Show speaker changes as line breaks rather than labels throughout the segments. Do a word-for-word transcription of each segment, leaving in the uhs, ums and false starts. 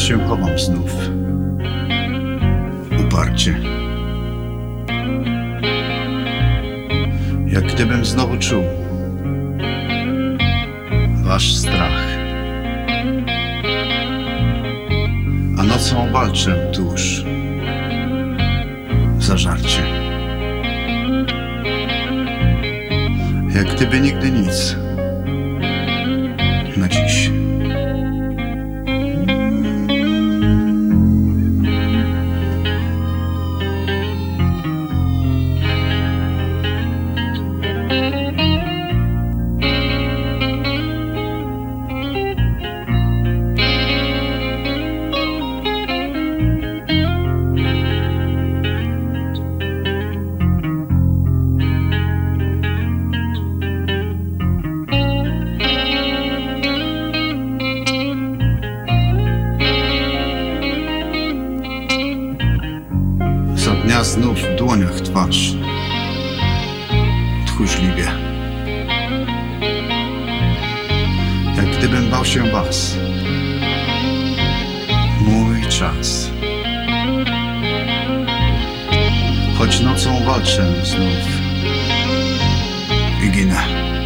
się chowam znów, uparcie. Jak gdybym znowu czuł wasz strach, a nocą walczę tuż w zażarcie. Jak gdyby nigdy nic na dziś. Za dnia znów w dłoniach twarz tchórzliwie, jak gdybym bał się was. Mój czas, choć nocą walczę znów i ginę,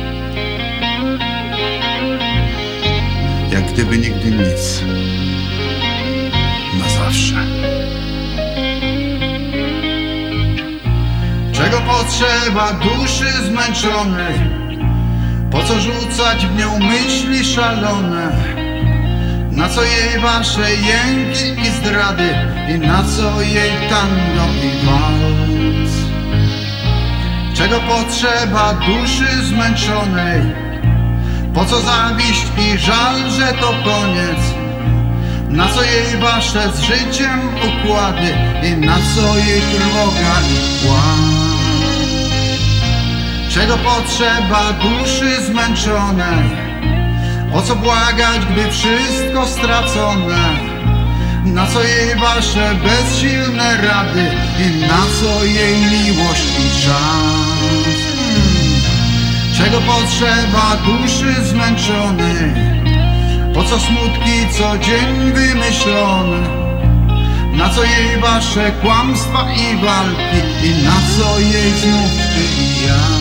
jak gdyby nigdy nic, na zawsze. Czego potrzeba duszy zmęczonej? Po co rzucać w nią myśli szalone? Na co jej wasze jęki i zdrady? I na co jej tango i wals? Czego potrzeba duszy zmęczonej? Po co zawiść i żal, że to koniec? Na co jej wasze z życiem układy? I na co jej trwoga i płacz? Czego potrzeba duszy zmęczonej? Po co błagać, gdy wszystko stracone? Na co jej wasze bezsilne rady? I na co jej miłość i czas? Czego potrzeba duszy zmęczonej? Po co smutki co dzień wymyślone? Na co jej wasze kłamstwa i walki? I na co jej znów ty i ja?